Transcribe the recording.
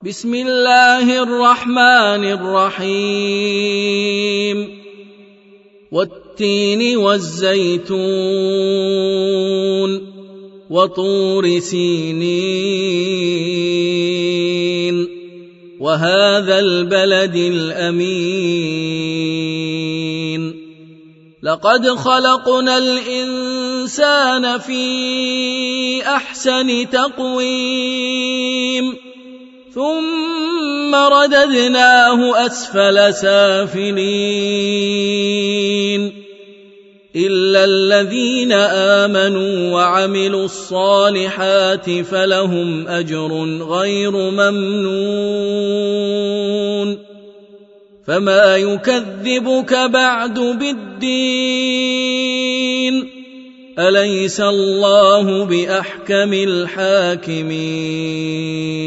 بسم الله الرحمن الرحيم والتين والزيتون وطور سينين وهذا البلد الأمين لقد خلقنا الإنسان في أحسن تقويم ثم رددناه أسفل سافلين إلا الذين آمنوا وعملوا الصالحات فلهم أجر غير ممنون فما يكذبك بعد بالدين أليس الله بأحكم الحاكمين